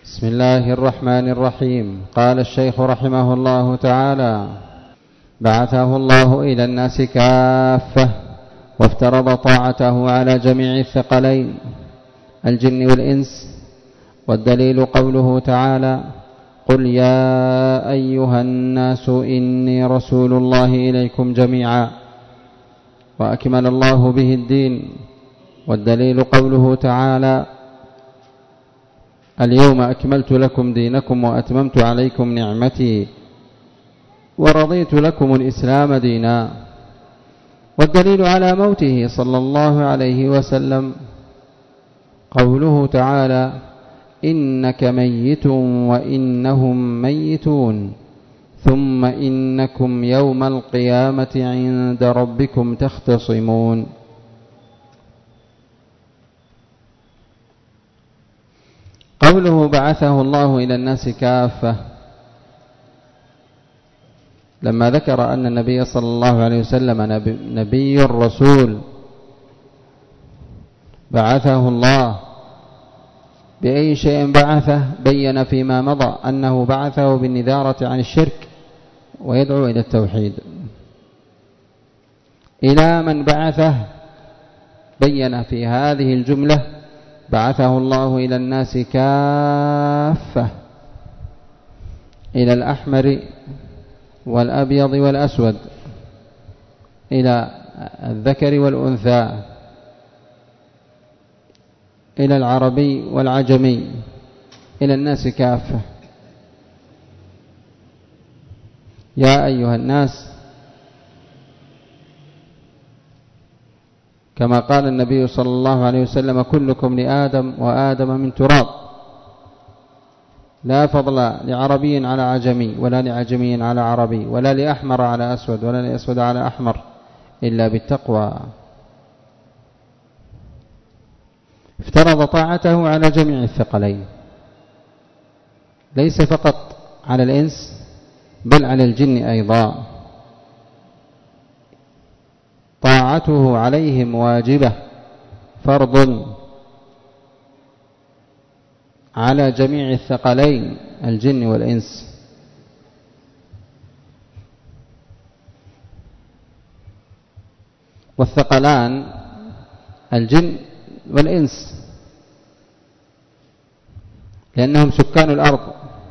بسم الله الرحمن الرحيم. قال الشيخ رحمه الله تعالى: بعثه الله إلى الناس كافة وافترض طاعته على جميع الثقلين الجن والإنس، والدليل قوله تعالى: قل يا أيها الناس إني رسول الله إليكم جميعا، وأكمل الله به الدين. والدليل قوله تعالى: اليوم أكملت لكم دينكم وأتممت عليكم نعمتي ورضيت لكم الإسلام دينا. والدليل على موته صلى الله عليه وسلم قوله تعالى: إنك ميت وإنهم ميتون ثم إنكم يوم القيامة عند ربكم تختصمون. قوله بعثه الله إلى الناس كافة، لما ذكر أن النبي صلى الله عليه وسلم نبي الرسول بعثه الله بأي شيء بعثه، بين فيما مضى أنه بعثه بالنذارة عن الشرك ويدعو إلى التوحيد. إلى من بعثه بين في هذه الجملة: بعثه الله إلى الناس كافة، إلى الأحمر والأبيض والأسود، إلى الذكر والأنثى، إلى العربي والعجمي، إلى الناس كافة. يا أيها الناس، كما قال النبي صلى الله عليه وسلم: كلكم لآدم وآدم من تراب. لا فضل لعربي على عجمي، ولا لعجمي على عربي، ولا لأحمر على أسود، ولا لأسود على أحمر، إلا بالتقوى. افترض طاعته على جميع الثقلين، ليس فقط على الإنس بل على الجن أيضا. طاعته عليهم واجبة، فرض على جميع الثقلين الجن والإنس. والثقلان الجن والإنس لأنهم سكان الأرض،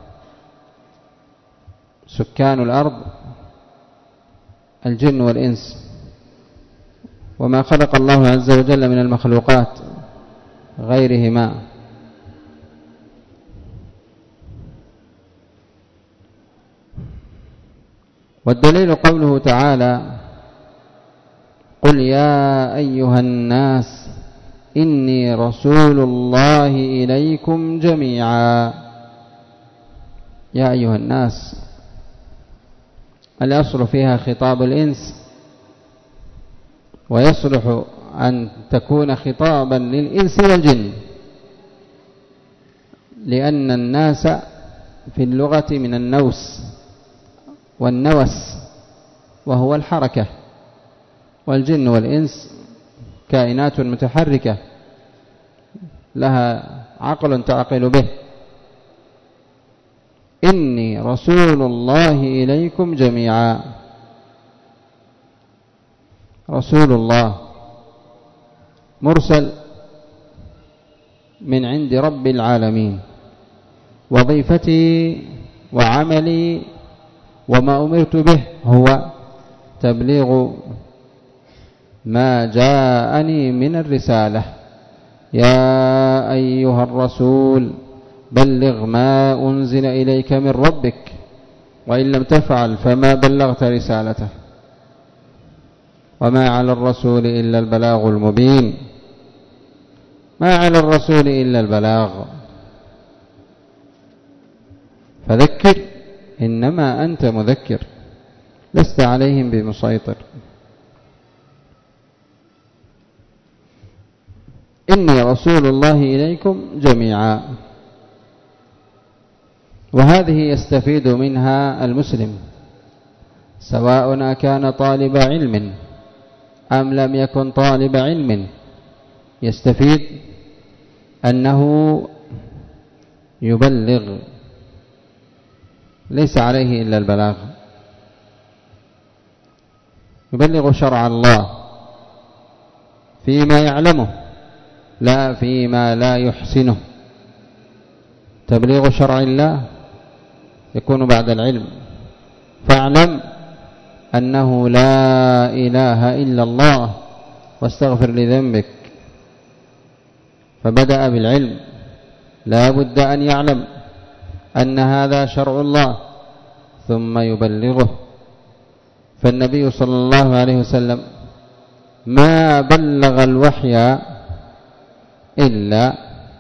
سكان الأرض الجن والإنس. وما خلق الله عز وجل من المخلوقات غيرهما. والدليل قوله تعالى: قل يا أيها الناس إني رسول الله إليكم جميعا. يا أيها الناس الأصل فيها خطاب الإنس، ويصلح أن تكون خطابا للإنس والجن، لأن الناس في اللغة من النوس والنوس وهو الحركة، والجن والإنس كائنات متحركة لها عقل تعقل به. إني رسول الله إليكم جميعا. رسول الله مرسل من عند رب العالمين. وظيفتي وعملي وما أمرت به هو تبليغ ما جاءني من الرسالة. يا أيها الرسول بلغ ما أنزل إليك من ربك، وإن لم تفعل فما بلغت رسالته، وما على الرسول إلا البلاغ المبين. ما على الرسول إلا البلاغ، فذكر إنما أنت مذكر، لست عليهم بمسيطر. إني رسول الله إليكم جميعا. وهذه يستفيد منها المسلم سواء كان طالب علم أم لم يكن طالب علم، يستفيد أنه يبلغ، ليس عليه إلا البلاغ، يبلغ شرع الله فيما يعلمه لا فيما لا يحسنه. تبليغ شرع الله يكون بعد العلم، فاعلم أنه لا إله إلا الله واستغفر لذنبك. فبدأ بالعلم، لا بد أن يعلم أن هذا شرع الله ثم يبلغه. فالنبي صلى الله عليه وسلم ما بلغ الوحي إلا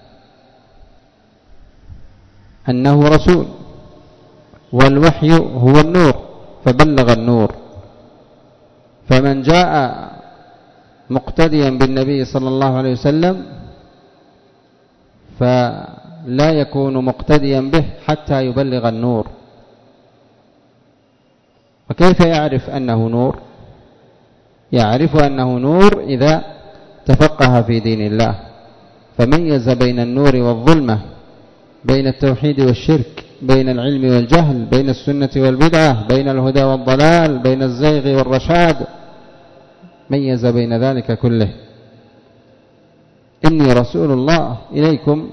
أنه رسول، والوحي هو النور، فبلغ النور. فمن جاء مقتديا بالنبي صلى الله عليه وسلم فلا يكون مقتديا به حتى يبلغ النور. وكيف يعرف أنه نور؟ يعرف أنه نور إذا تفقه في دين الله، فميز بين النور والظلمة، بين التوحيد والشرك، بين العلم والجهل، بين السنة والبدعة، بين الهدى والضلال، بين الزيغ والرشاد، ميز بين ذلك كله. إني رسول الله إليكم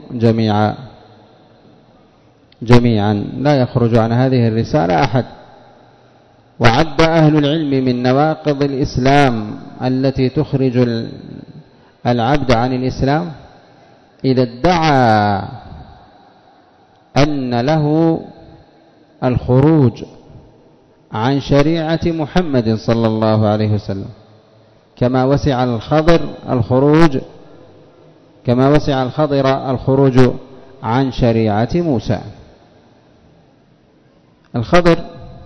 جميعا لا يخرج عن هذه الرسالة أحد. وعد أهل العلم من نواقض الإسلام التي تخرج العبد عن الإسلام إذا ادعى أن له الخروج عن شريعة محمد صلى الله عليه وسلم، كما وسع الخضر الخروج عن شريعة موسى. الخضر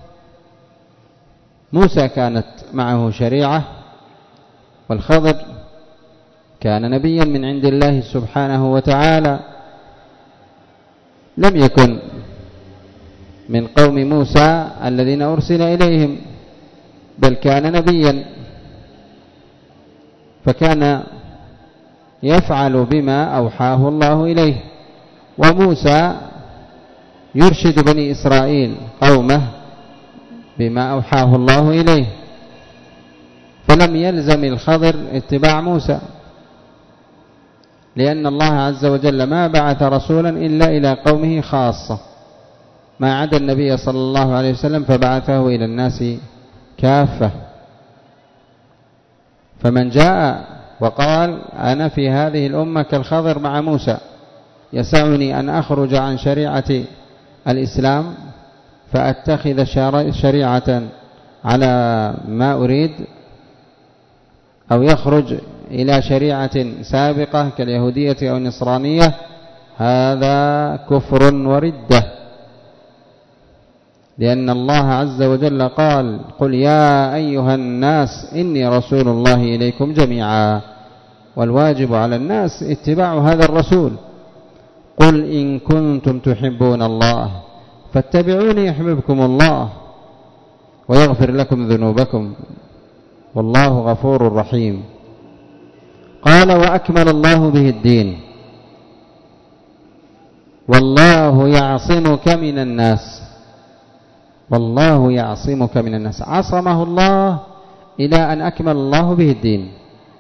موسى كانت معه شريعة، والخضر كان نبيا من عند الله سبحانه وتعالى، لم يكن من قوم موسى الذين أرسل إليهم، بل كان نبيا، فكان يفعل بما أوحاه الله إليه. وموسى يرشد بني إسرائيل قومه بما أوحاه الله إليه، فلم يلزم الخضر اتباع موسى، لأن الله عز وجل ما بعث رسولا إلا إلى قومه خاصة، ما عدا النبي صلى الله عليه وسلم فبعثه إلى الناس كافة. فمن جاء وقال أنا في هذه الأمة كالخضر مع موسى، يسعني أن أخرج عن شريعة الإسلام فأتخذ شريعة على ما أريد، أو يخرج إلى شريعة سابقة كاليهودية أو النصرانية، هذا كفر وردة، لأن الله عز وجل قال قل يا أيها الناس إني رسول الله إليكم جميعا، والواجب على الناس اتباع هذا الرسول. قل إن كنتم تحبون الله فاتبعوني يحببكم الله ويغفر لكم ذنوبكم والله غفور رحيم. قال وأكمل الله به الدين والله يعصمك من الناس. والله يعصمك من الناس، عصمه الله إلى أن أكمل الله به الدين.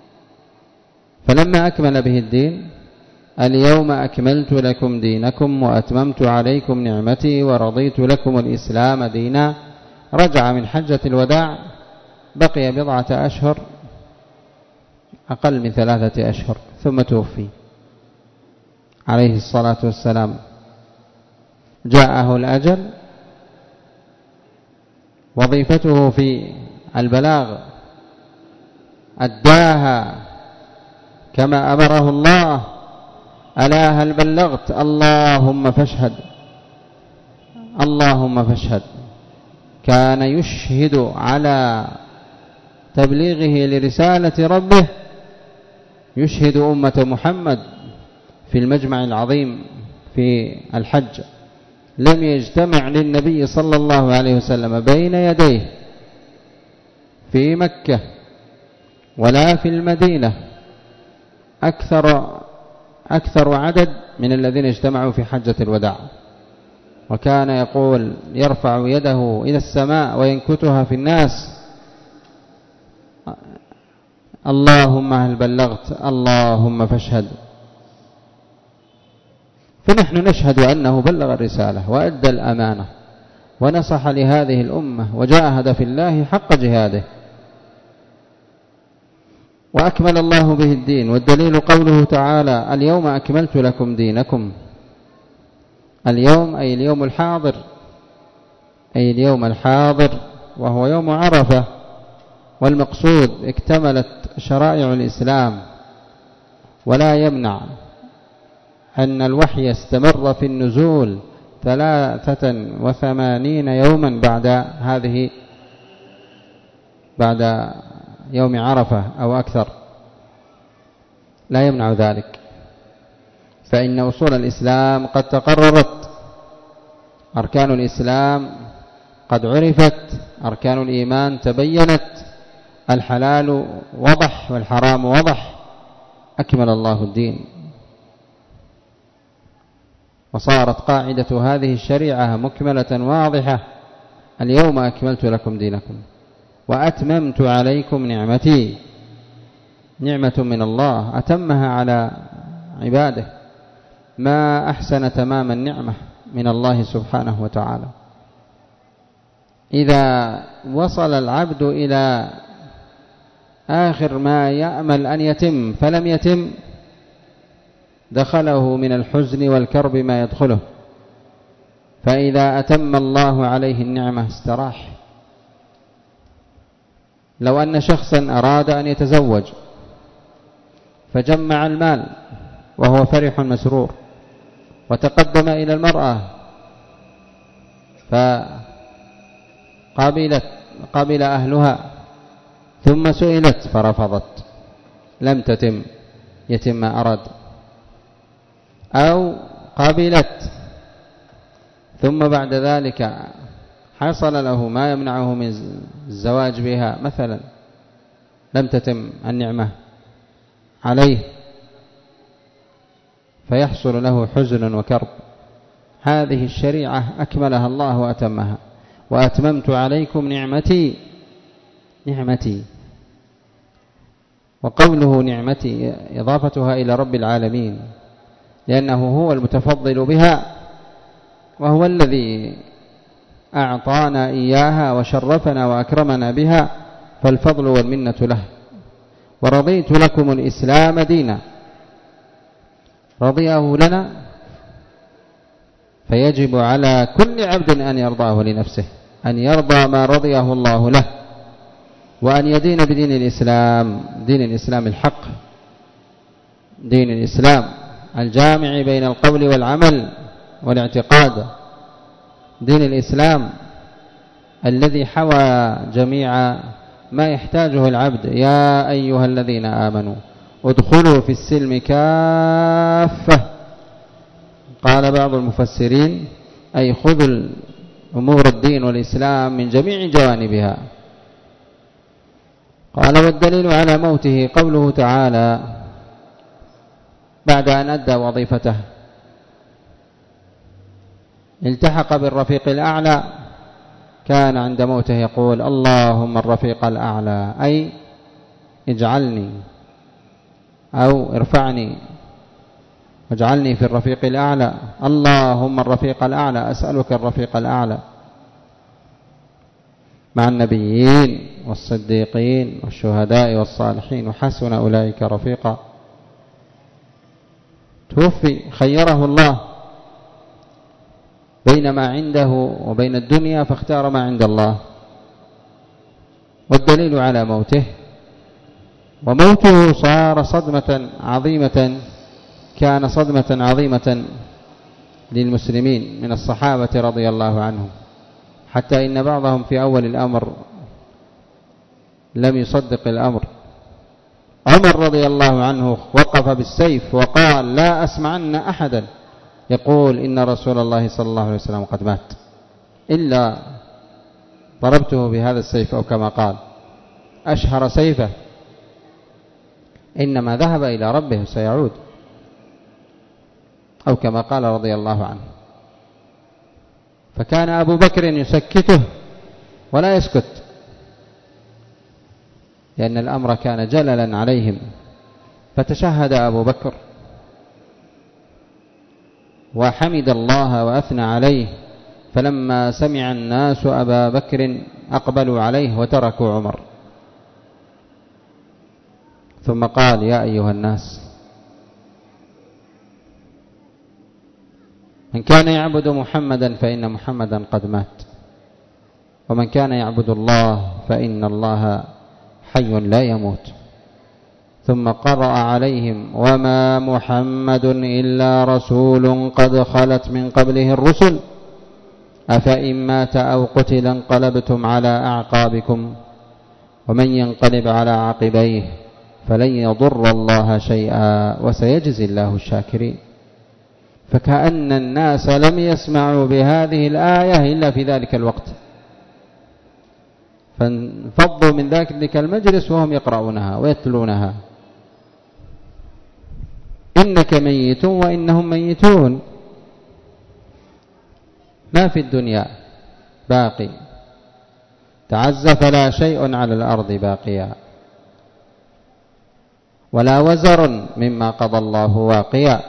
فلما أكمل به الدين اليوم أكملت لكم دينكم وأتممت عليكم نعمتي ورضيت لكم الإسلام دينا، رجع من حجة الوداع، بقي بضعة أشهر، أقل من 3 أشهر، ثم توفي عليه الصلاة والسلام. جاءه الأجل، وظيفته في البلاغ أداها كما أمره الله. ألا هل بلغت؟ اللهم فاشهد، اللهم فاشهد. كان يشهد على تبليغه لرسالة ربه، يشهد أمة محمد في المجمع العظيم في الحج. لم يجتمع للنبي صلى الله عليه وسلم بين يديه في مكة ولا في المدينة أكثر أكثر عدد من الذين اجتمعوا في حجة الوداع، وكان يقول يرفع يده إلى السماء وينكتها في الناس: اللهم هل بلغت؟ اللهم فاشهد. فنحن نشهد أنه بلغ الرسالة وأدى الأمانة ونصح لهذه الأمة وجاهد في الله حق جهاده، وأكمل الله به الدين. والدليل قوله تعالى: اليوم أكملت لكم دينكم. اليوم أي اليوم الحاضر، أي اليوم الحاضر وهو يوم عرفة. والمقصود اكتملت شرائع الإسلام، ولا يمنع أن الوحي استمر في النزول 83 يوما بعد يوم عرفة أو أكثر، لا يمنع ذلك، فإن أصول الإسلام قد تقررت، أركان الإسلام قد عرفت، أركان الإيمان تبينت، الحلال وضح والحرام وضح، أكمل الله الدين. وصارت قاعدة هذه الشريعة مكملة واضحة: اليوم أكملت لكم دينكم وأتممت عليكم نعمتي. نعمة من الله أتمها على عباده، ما أحسن تمام النعمة من الله سبحانه وتعالى. إذا وصل العبد إلى آخر ما يأمل أن يتم فلم يتم، دخله من الحزن والكرب ما يدخله، فإذا أتم الله عليه النعمة استراح. لو أن شخصا أراد أن يتزوج فجمع المال وهو فرح مسرور، وتقدم إلى المرأة فقبل أهلها، ثم سئلت فرفضت، لم يتم ما أراد. أو قبلت ثم بعد ذلك حصل له ما يمنعه من الزواج بها مثلا، لم تتم النعمة عليه، فيحصل له حزن وكرب. هذه الشريعة أكملها الله وأتمها. وأتممت عليكم نعمتي. وقوله نعمتي إضافتها إلى رب العالمين، لأنه هو المتفضل بها، وهو الذي أعطانا إياها وشرفنا وأكرمنا بها، فالفضل والمنة له. ورضيت لكم الإسلام دينا، رضيه لنا، فيجب على كل عبد أن يرضاه لنفسه، أن يرضى ما رضيه الله له، وأن يدين بدين الإسلام، دين الإسلام الحق، دين الإسلام الجامع بين القول والعمل والاعتقاد، دين الإسلام الذي حوى جميع ما يحتاجه العبد. يا أيها الذين آمنوا ادخلوا في السلم كافة. قال بعض المفسرين: أي خذوا أمور الدين والإسلام من جميع جوانبها. قال: والدليل على موته قوله تعالى بعد أن أدى وظيفته، التحق بالرفيق الأعلى، كان عند موته يقول: اللهم الرفيق الأعلى، أي اجعلني أو ارفعني واجعلني في الرفيق الأعلى. اللهم الرفيق الأعلى، أسألك الرفيق الأعلى مع النبيين والصديقين والشهداء والصالحين وحسن أولئك رفيقا. توفي، خيره الله بين ما عنده وبين الدنيا، فاختار ما عند الله. والدليل على موته، وموته صار صدمة عظيمة، كان صدمة عظيمة للمسلمين من الصحابة رضي الله عنهم، حتى إن بعضهم في أول الأمر لم يصدق الأمر. عمر رضي الله عنه وقف بالسيف وقال: لا أسمعن أحدا يقول إن رسول الله صلى الله عليه وسلم قد مات إلا ضربته بهذا السيف، أو كما قال أشهر سيفه، إنما ذهب إلى ربه سيعود. أو كما قال رضي الله عنه. فكان أبو بكر يسكته ولا يسكت، لأن الأمر كان جللا عليهم. فتشهد أبو بكر وحمد الله وأثنى عليه، فلما سمع الناس أبا بكر أقبلوا عليه وتركوا عمر، ثم قال: يا أيها الناس، من كان يعبد محمدا فإن محمدا قد مات، ومن كان يعبد الله فإن الله حي لا يموت. ثم قرأ عليهم: وما محمد إلا رسول قد خلت من قبله الرسل أفإن مات أو قتل انقلبتم على أعقابكم ومن ينقلب على عقبيه فلن يضر الله شيئا وسيجزي الله الشاكرين. فكأن الناس لم يسمعوا بهذه الآية إلا في ذلك الوقت، فانفضوا من ذلك المجلس وهم يقرؤونها ويتلونها: إنك ميت وإنهم ميتون، ما في الدنيا باقي، تعز فلا شيء على الأرض باقيا، ولا وزر مما قضى الله واقيا.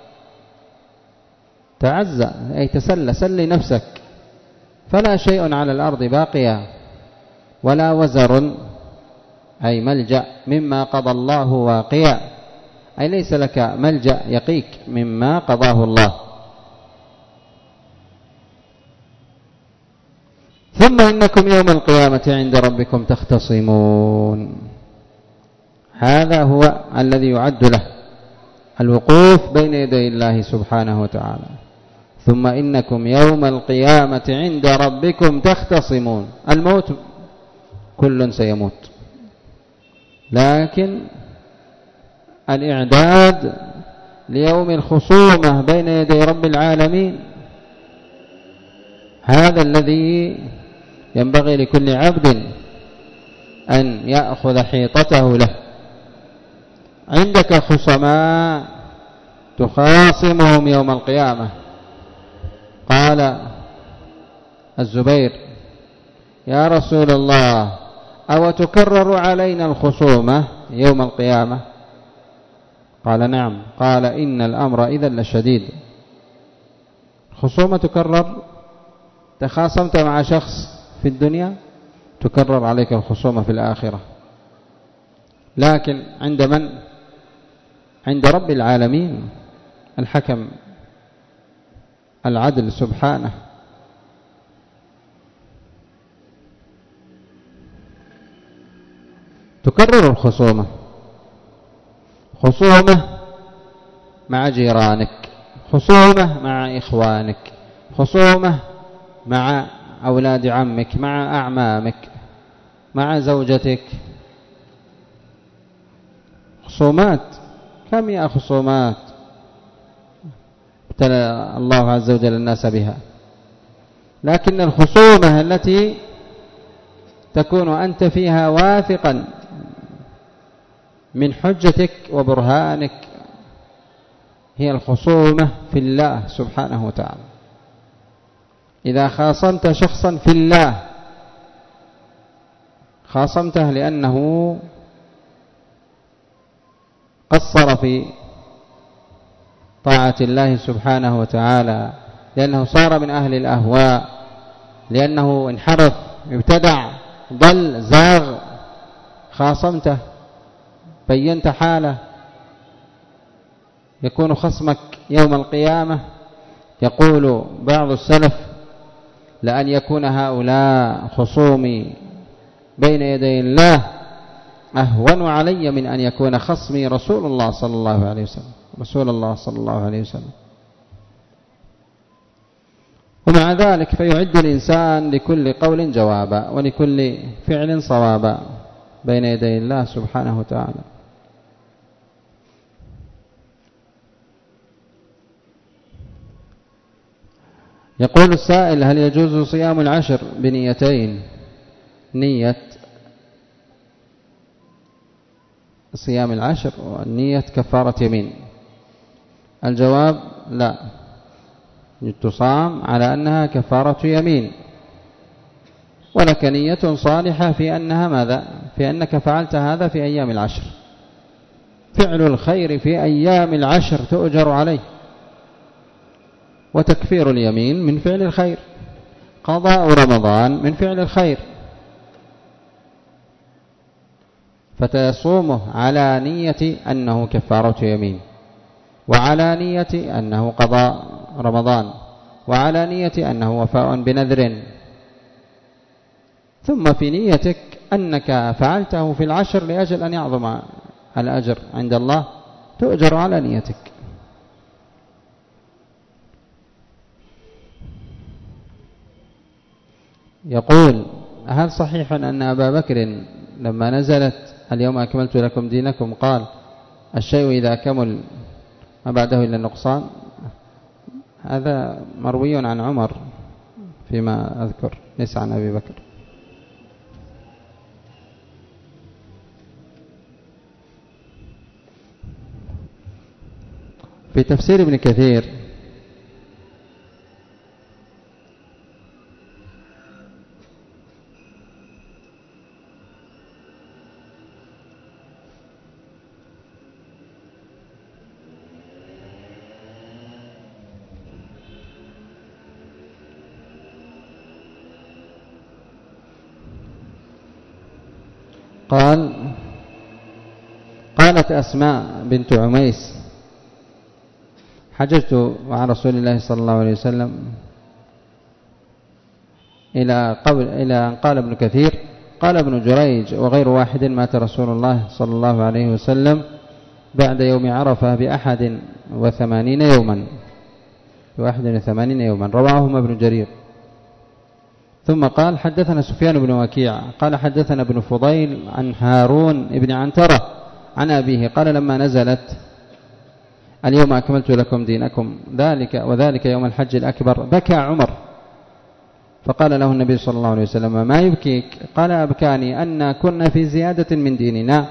تعز أي تسلى، سلي نفسك، فلا شيء على الأرض باقيا، ولا وزر أي ملجأ مما قضى الله واقيا، أي ليس لك ملجأ يقيك مما قضاه الله. ثم إنكم يوم القيامة عند ربكم تختصمون. هذا هو الذي يعد له الوقوف بين يدي الله سبحانه وتعالى. ثم إنكم يوم القيامة عند ربكم تختصمون. الموت كل سيموت، لكن الإعداد ليوم الخصومة بين يدي رب العالمين هذا الذي ينبغي لكل عبد أن يأخذ حيطته له. عندك خصماء تخاصمهم يوم القيامة. قال الزبير: يا رسول الله، أو تكرر علينا الخصومة يوم القيامة؟ قال: نعم. قال: إن الأمر إذن لشديد. خصومة تكرر، تخاصمت مع شخص في الدنيا تكرر عليك الخصومة في الآخرة. لكن عند من؟ عند رب العالمين الحكم العدل سبحانه. تكرر الخصومة، خصومة مع جيرانك، خصومة مع إخوانك، خصومة مع أولاد عمك، مع أعمامك، مع زوجتك. خصومات، كم يا خصومات ابتلى الله عز وجل الناس بها. لكن الخصومة التي تكون أنت فيها واثقا من حجتك وبرهانك هي الخصومة في الله سبحانه وتعالى. إذا خاصمت شخصا في الله، خاصمته لأنه قصر في طاعة الله سبحانه وتعالى، لأنه صار من أهل الأهواء، لأنه انحرف، ابتدع، ضل، زاغ، خاصمته، بينت حاله. يكون خصمك يوم القيامة، يقول بعض السلف: لأن يكون هؤلاء خصومي بين يدي الله أهون علي من أن يكون خصمي رسول الله صلى الله عليه وسلم. رسول الله صلى الله عليه وسلم. ومع ذلك فيعد الإنسان لكل قول جوابا ولكل فعل صوابا بين يدي الله سبحانه وتعالى. يقول السائل: هل يجوز صيام العشر بنيتين؟ نية صيام العشر ونية كفارة يمين. الجواب لا، تصام على أنها كفارة يمين، ولك نية صالحة في أنها ماذا؟ في أنك فعلت هذا في أيام العشر. فعل الخير في أيام العشر تؤجر عليه، وتكفير اليمين من فعل الخير، قضاء رمضان من فعل الخير، فتصومه على نية أنه كفارة يمين، وعلى نية أنه قضاء رمضان، وعلى نية أنه وفاء بنذر، ثم في نيتك أنك فعلته في العشر لأجل أن يعظم الأجر عند الله، تؤجر على نيتك. يقول: هل صحيح أن أبا بكر لما نزلت اليوم أكملت لكم دينكم قال: الشيء إذا كمل ما بعده إلا النقصان؟ هذا مروي عن عمر فيما أذكر، ليس عن أبي بكر. في تفسير ابن كثير قالت أسماء بنت عميس: حججت مع رسول الله صلى الله عليه وسلم إلى أن قال ابن كثير: قال ابن جريج وغير واحد: مات رسول الله صلى الله عليه وسلم بعد يوم عرفة ب81 يوما، ب81 يوما، رواهما ابن جرير. ثم قال: حدثنا سفيان بن وكيع قال حدثنا ابن فضيل عن هارون بن عنترة عن أبيه قال: لما نزلت اليوم أكملت لكم دينكم وذلك يوم الحج الأكبر، بكى عمر، فقال له النبي صلى الله عليه وسلم: ما يبكيك؟ قال: أبكاني أن كنا في زيادة من ديننا،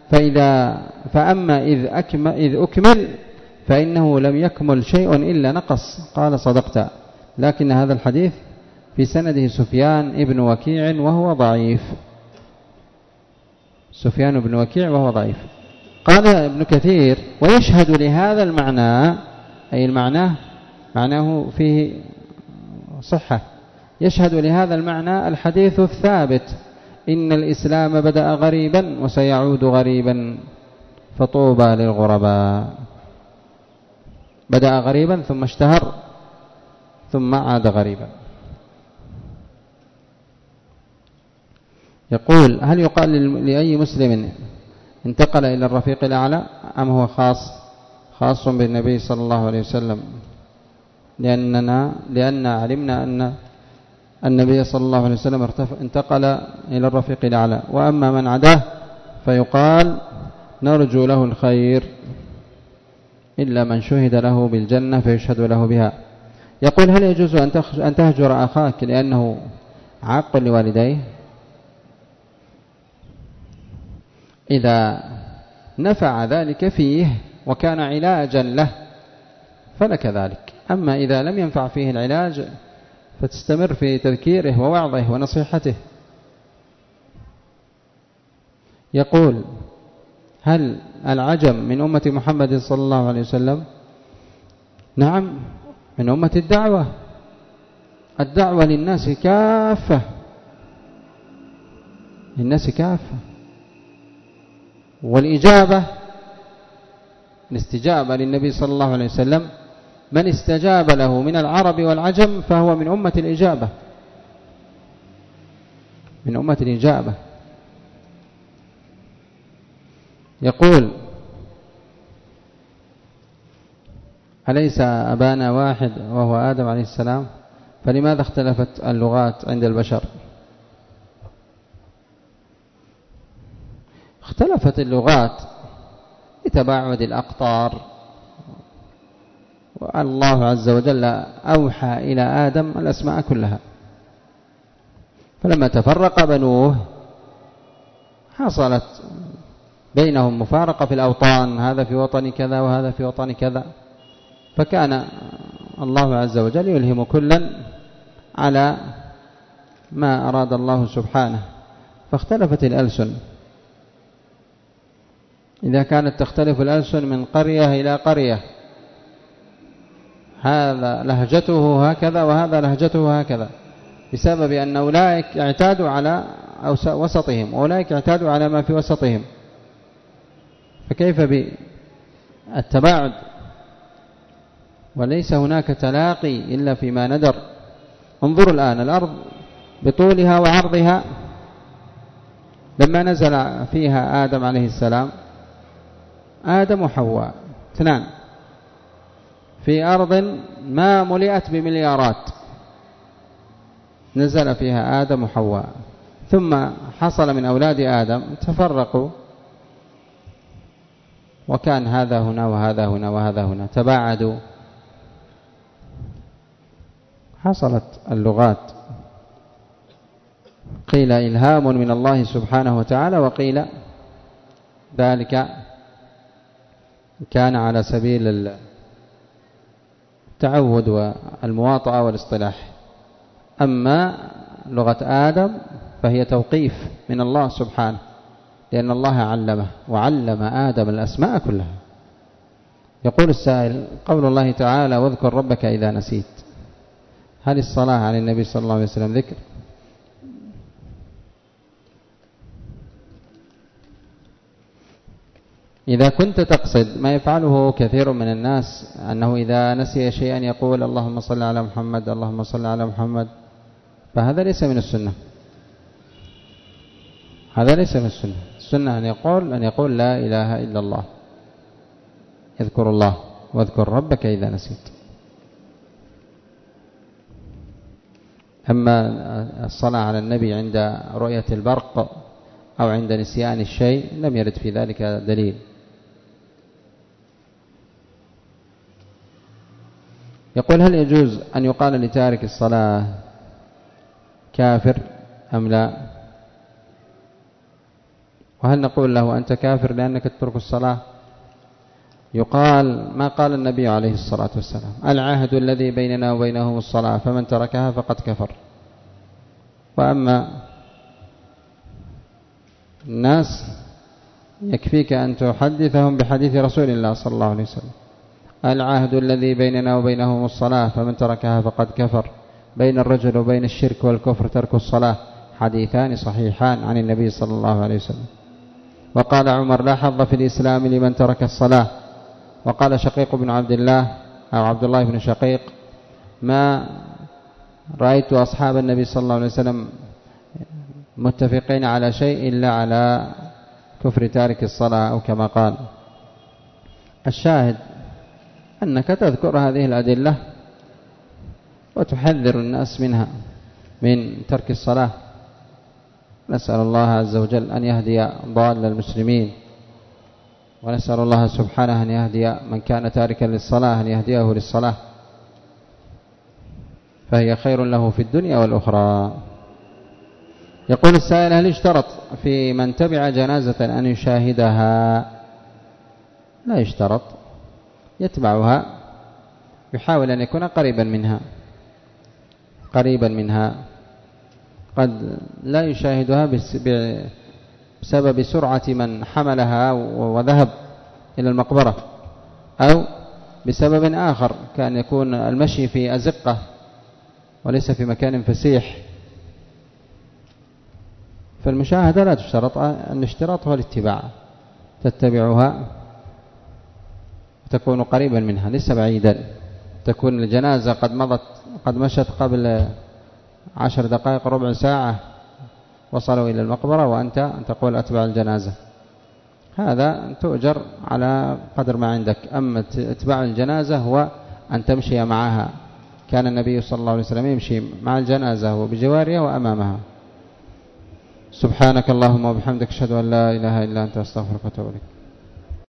فأما إذ أكمل فإنه لم يكمل شيء إلا نقص. قال: صدقت، لكن هذا الحديث في سنده سفيان بن وكيع وهو ضعيف. سفيان بن وكيع وهو ضعيف. قال ابن كثير: ويشهد لهذا المعنى، أي المعنى معناه فيه صحة، يشهد لهذا المعنى الحديث الثابت: إن الإسلام بدأ غريبا وسيعود غريبا فطوبى للغرباء. بدأ غريبا ثم اشتهر ثم عاد غريبا. يقول: هل يقال لأي مسلم انتقل إلى الرفيق الأعلى أم هو خاص بالنبي صلى الله عليه وسلم؟ لأن علمنا أن النبي صلى الله عليه وسلم انتقل إلى الرفيق الأعلى، وأما من عداه فيقال: نرجو له الخير إلا من شهد له بالجنة فيشهد له بها. يقول: هل يجوز أن تهجر أخاك لأنه عاق لوالديه؟ إذا نفع ذلك فيه وكان علاجا له فلك ذلك، أما إذا لم ينفع فيه العلاج فتستمر في تذكيره ووعظه ونصيحته. يقول: هل العجم من أمة محمد صلى الله عليه وسلم؟ نعم، من أمة الدعوة للناس كافة، للناس كافة، والإجابة الاستجابة للنبي صلى الله عليه وسلم، من استجاب له من العرب والعجم فهو من أمة الإجابة، من أمة الإجابة. يقول: أليس أبانا واحد وهو آدم عليه السلام؟ فلماذا اختلفت اللغات عند البشر؟ اختلفت اللغات لتباعد الأقطار، والله عز وجل أوحى إلى آدم الأسماء كلها، فلما تفرق بنوه حصلت بينهم مفارقة في الأوطان، هذا في وطن كذا وهذا في وطن كذا، فكان الله عز وجل يلهم كلا على ما أراد الله سبحانه، فاختلفت الألسن. إذا كانت تختلف الألسن من قرية إلى قرية، هذا لهجته هكذا وهذا لهجته هكذا، بسبب أن أولئك اعتادوا على وسطهم وأولئك اعتادوا على ما في وسطهم، فكيف بالتباعد؟ وليس هناك تلاقي إلا فيما ندر. انظروا الآن الأرض بطولها وعرضها لما نزل فيها آدم عليه السلام، آدم وحواء اثنان في أرض ما ملئت بمليارات، نزل فيها آدم وحواء، ثم حصل من أولاد آدم تفرقوا، وكان هذا هنا وهذا هنا وهذا هنا، تباعدوا، حصلت اللغات. قيل إلهام من الله سبحانه وتعالى، وقيل ذلك كان على سبيل التعود والمواطأة والاصطلاح. أما لغة آدم فهي توقيف من الله سبحانه، لأن الله علمه وعلم آدم الأسماء كلها. يقول السائل: قول الله تعالى واذكر ربك إذا نسيت، هل الصلاة على النبي صلى الله عليه وسلم ذكر؟ إذا كنت تقصد ما يفعله كثير من الناس، أنه إذا نسي شيئا يقول اللهم صل على محمد اللهم صل على محمد، فهذا ليس من السنة، هذا ليس من السنة. السنة أن يقول لا إله إلا الله، اذكر الله واذكر ربك إذا نسيت. أما الصلاة على النبي عند رؤية البرق أو عند نسيان الشيء لم يرد في ذلك دليل. يقول: هل يجوز أن يقال لتارك الصلاة كافر أم لا؟ وهل نقول له أنت كافر لأنك تترك الصلاة؟ يقال ما قال النبي عليه الصلاة والسلام: العهد الذي بيننا وبينهم الصلاة فمن تركها فقد كفر. وأما الناس يكفيك أن تحدثهم بحديث رسول الله صلى الله عليه وسلم: العهد الذي بيننا وبينهم الصلاة فمن تركها فقد كفر. بين الرجل وبين الشرك والكفر ترك الصلاة، حديثان صحيحان عن النبي صلى الله عليه وسلم. وقال عمر: لا حظ في الإسلام لمن ترك الصلاة. وقال شقيق بن عبد الله أو عبد الله بن شقيق: ما رأيت أصحاب النبي صلى الله عليه وسلم متفقين على شيء إلا على كفر تارك الصلاة، أو كما قال. الشاهد أنك تذكر هذه الأدلة وتحذر الناس منها، من ترك الصلاة. نسأل الله عز وجل أن يهدي ضال المسلمين، ونسأل الله سبحانه أن يهدي من كان تاركا للصلاة، أن يهديه للصلاة، فهي خير له في الدنيا والأخرى. يقول السائل: هل اشترط في من تبع جنازة أن يشاهدها؟ لا يشترط، يتبعها، يحاول أن يكون قريبا منها. قد لا يشاهدها بسبب سرعة من حملها وذهب إلى المقبرة، أو بسبب آخر، كان يكون المشي في أزقة وليس في مكان فسيح. فالمشاهدة لا تشترط، الاشتراط هو الاتباع، تتبعها وتكون قريبا منها، ليس بعيدا. تكون الجنازة قد مشت قبل 10 دقائق ربع ساعة، وصلوا إلى المقبرة وأنت تقول أتبع الجنازة، هذا تؤجر على قدر ما عندك. أما اتباع الجنازة هو أن تمشي معها. كان النبي صلى الله عليه وسلم يمشي مع الجنازة وبجوارها وأمامها. سبحانك اللهم وبحمدك، أشهد أن لا إله إلا أنت، أستغفرك وأتوب إليك.